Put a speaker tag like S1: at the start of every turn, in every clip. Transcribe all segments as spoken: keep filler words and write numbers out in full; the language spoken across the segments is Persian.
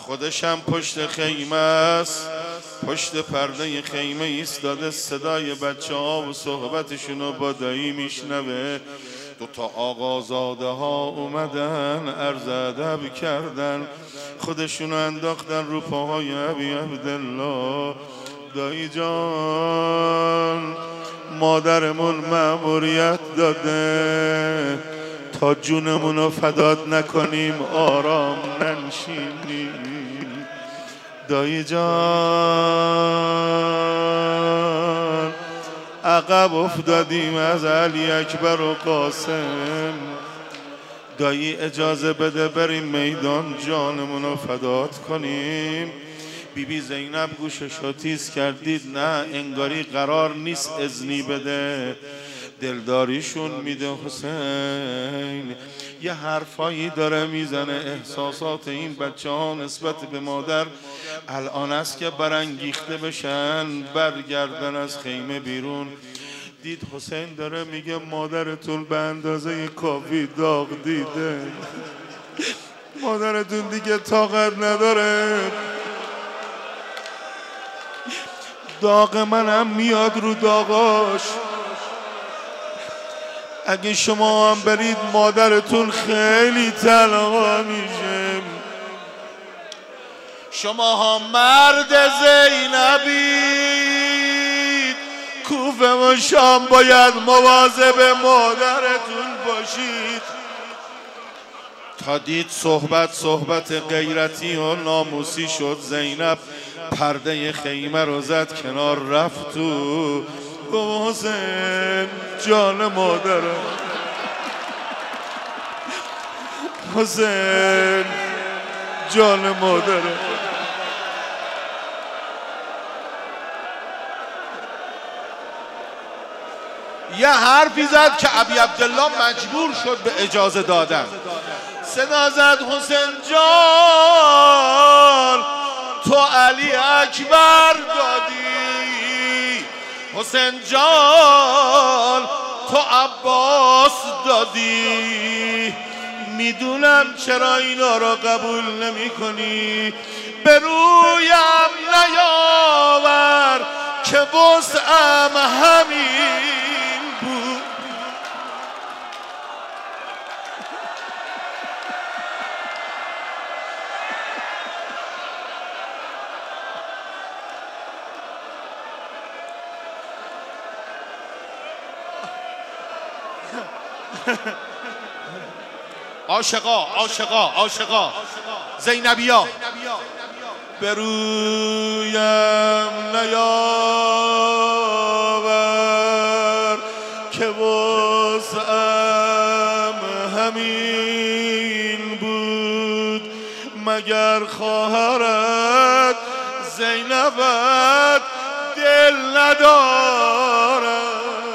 S1: خودشم پشت خیمه است، پشت پرده خیمه ایستاده، صدای بچه ها و صحبتشونو با دایی میشنوه. دوتا آقازاده ها اومدن عرض ادب کردن، خودشونو انداختن رو پاهای ابی عبدالله. دایی جان مادرمون مأموریت داده تا جونمونو فدات نکنیم آرام ننشینیم. دایی جان عقب افتادیم از علی اکبر و قاسم. دایی اجازه بده بریم میدان جانمونو فدات کنیم. بی بی زینب گوششو تیز کردید، نه انگاری قرار نیست اذنی بده، دلداریشون میده. حسین یه حرفایی داره میزنه، احساسات این بچه ها نسبت به مادر الان است که برانگیخته بشن، برگردن از خیمه بیرون. دید حسین داره میگه مادرتون به اندازه کافی داغ دیده، مادرتون دیگه طاقت نداره، داغ منم میاد رو داغاش. اگه شما هم برید مادرتون خیلی تنها میشه. شما ها مرد زینبید، کوفه و شام باید مواظب مادرتون باشید. تا دید صحبت صحبت غیرتی و ناموسی شد، زینب پرده خیمه رو زد کنار، رفت تو. گفت حسین جان مادرم، حسین جان مادرم. یه حرفی زد که ابی عبدالله مجبور شد به اجازه دادن. صدا زد حسین جان تو علی اکبر دادی، حسین جان تو عباس دادی، میدونم چرا اینا را قبول نمی کنی. به رویم نیاور که وسعم همین بود. عاشقا عاشقا عاشقا زینبیا به رویم نیاور که وسعم همین بود، مگر خواهرت زینبت دل ندارد.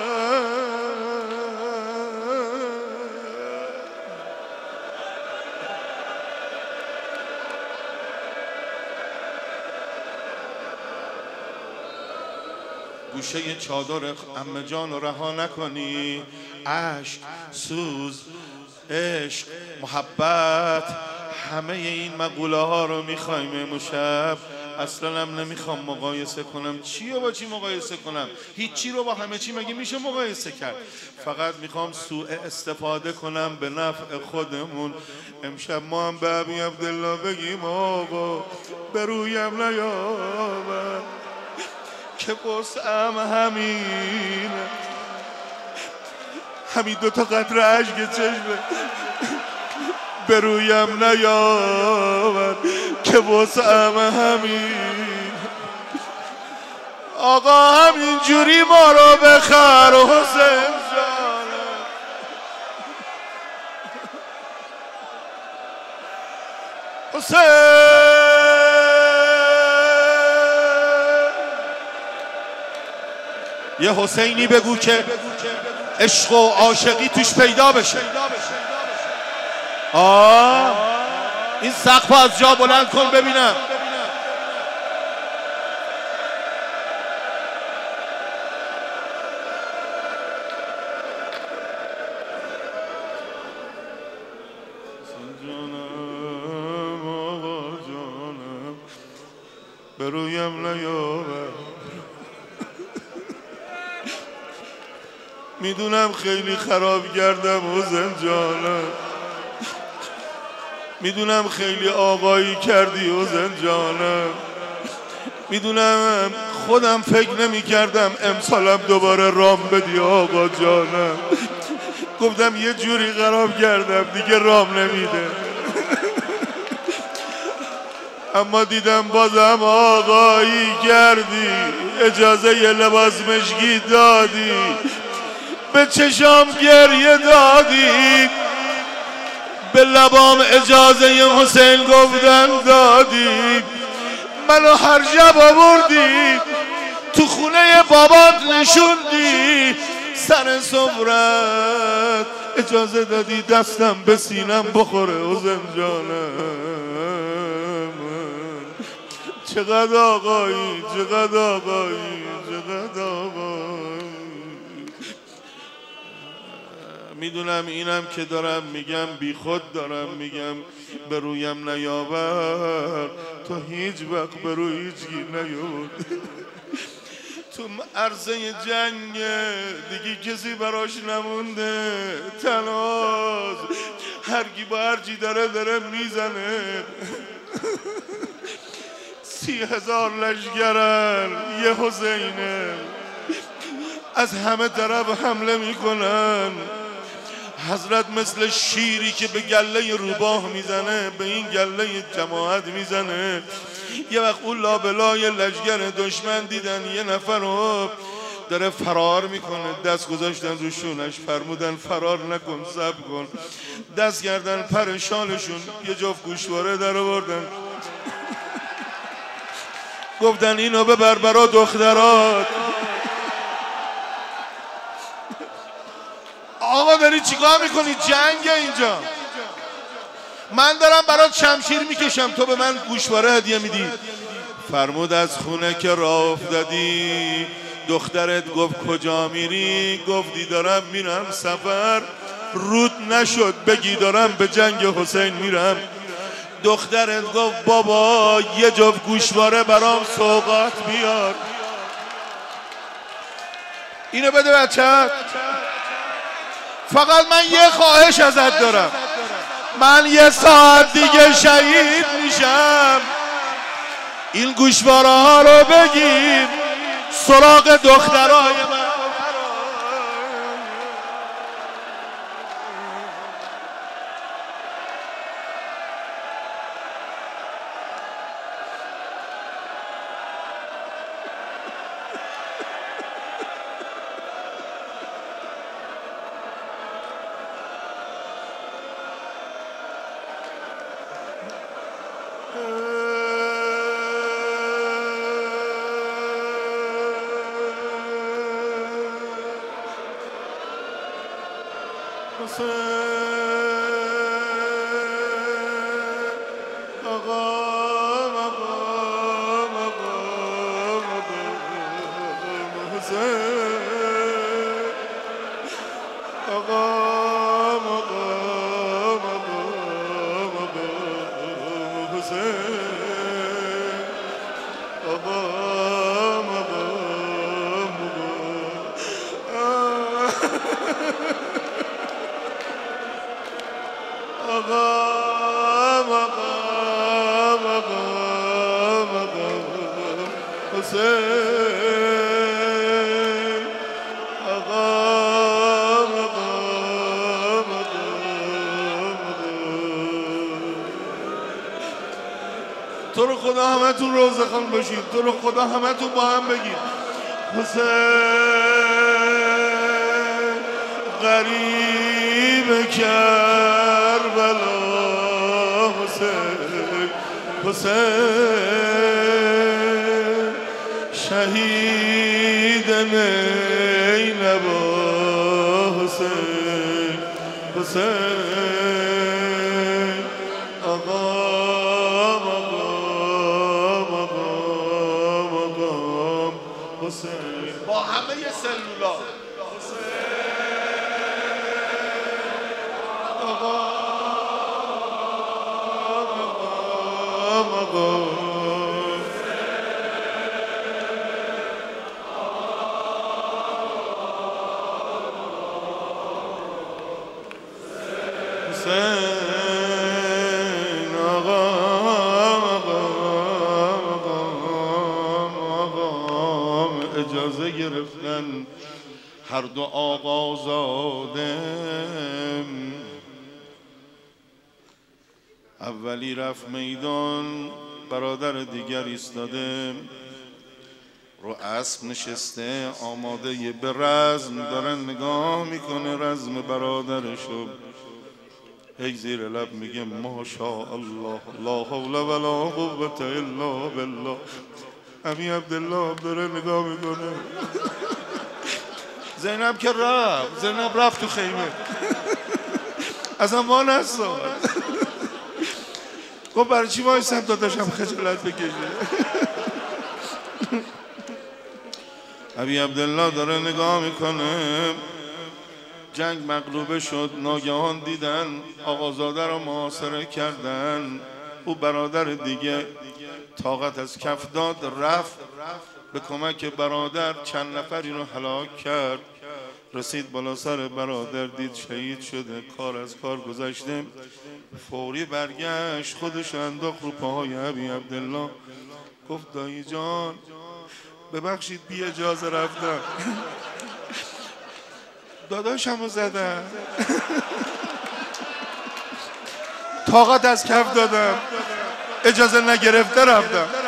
S1: گوشه چادر عمه جان رو رها نکنی. عشق، سوز، عشق، محبت، همه این مقوله ها رو میخوایم امشب. اصلا هم نمیخوام مقایسه کنم، چی رو با چی مقایسه کنم؟ هیچی رو با همه چی مگه میشه مقایسه کرد؟ فقط میخوام سوء استفاده کنم به نفع خودمون. امشب ما هم به ابی عبدالله بگیم آقا به رویم نیاور که وسعم همین، همین دوتا قطره عشق چشمه، به رویم نیاور که وسعم همین. آقا همین جوری ما رو بخر حسین جانم. حسین یه حسینی بگو که عشق و عاشقی توش پیدا بشه. آه این سقف از جا بلند کن ببینم. جانم آقا جانم برویم نیاور. میدونم خیلی خراب کردم حسین جانم، میدونم خیلی آقایی کردی حسین جانم، میدونم خودم فکر نمی کردم امسالم دوباره رام بدی آقا جانم. گفتم یه جوری خراب کردم دیگه رام نمیده. اما دیدم بازم آقایی کردی، اجازه یه لباس مشکی دادی، به چشام گریه دادی، به لبام اجازه حسین گفتن دادی، منو هر شب آوردی تو خونه بابات نشوندی، سر سفرت اجازه دادی دستم به سینم بخوره حسین جانم. چقدر آقایی، چقدر آقایی، چقدر آقایی. میدونم اینم که دارم میگم بی خود دارم میگم، به رویم نیاور، تو هیچ وقت به روی هیچگی نیاور. تو عرصه جنگ دیگه کسی براش نمونده، تنهاست، هرگی با هرچی داره داره میزنه. سی هزار لشگرن یه حسینه، از همه طرف حمله میکنن. حضرت مثل شیری که به گله روباه میزنه به این گله جماعت میزنه. یه وقت اون لابلای لشگر دشمن دیدن یه نفر رو داره فرار میکنه، دست گذاشتن رو شونش، فرمودن فرار نکن، صبر کن. دست کردن پر شالشون یه جفت گوشواره در آوردن، گفتن اینو ببر برا دخترات. آقا داری چیکار میکنی؟ جنگه اینجا، من دارم برات شمشیر میکشم، تو به من گوشواره هدیه میدی. فرمود از خونه که راه افتادی دخترت گفت کجا میری؟ گفتی دارم میرم سفر. رود نشد بگی دارم به جنگ حسین میرم. دخترت گفت بابا یه جفت گوشواره برام سوغات بیار. اینو بده بچه، فقط من یه خواهش ازت دارم، من یه ساعت دیگه شهید میشم، این گوشواره ها رو بگیر سراغ دخترای من. تو رو خدا همه تو روزه خان باشید، تو رو خدا همه تو با هم بگید حسین غریب کربلا، حسین حسین شهید نینوا، حسین حسین آقا با همه سلولا هر دو آقا زاده. اولی رفت میدان، برادر دیگر ایستاده، رو اسب نشسته آماده یه به رزم، داره نگاه میکنه رزم برادرشو. هی زیر لب میگه ماشاءالله لا حول ولا قوة الا بالله. امی عبدالله داره نگاه میکنه. زینب که رفت، زینب رفت تو خیمه اصلا ما نستاد. گفت برای چی وایسم داداشم خجالت بکشه. ابی عبدالله داره نگاه میکنه. جنگ مغلوبه شد. ناگهان دیدن آقازاده رو محاصره کردن. او برادر دیگه طاقت از کف داد، رفت به کمک برادر، چند نفری رو هلاک کرد. رسید بالا سر برادر، دید شهید شده، کار از کار گذشته. فوری برگشت، خودش انداخت رو پاهای ابی عبدالله. گفت دایی جان ببخشید بی اجازه رفتم، داداشمو زدم، طاقت از کف دادم، اجازه نگرفته رفتم.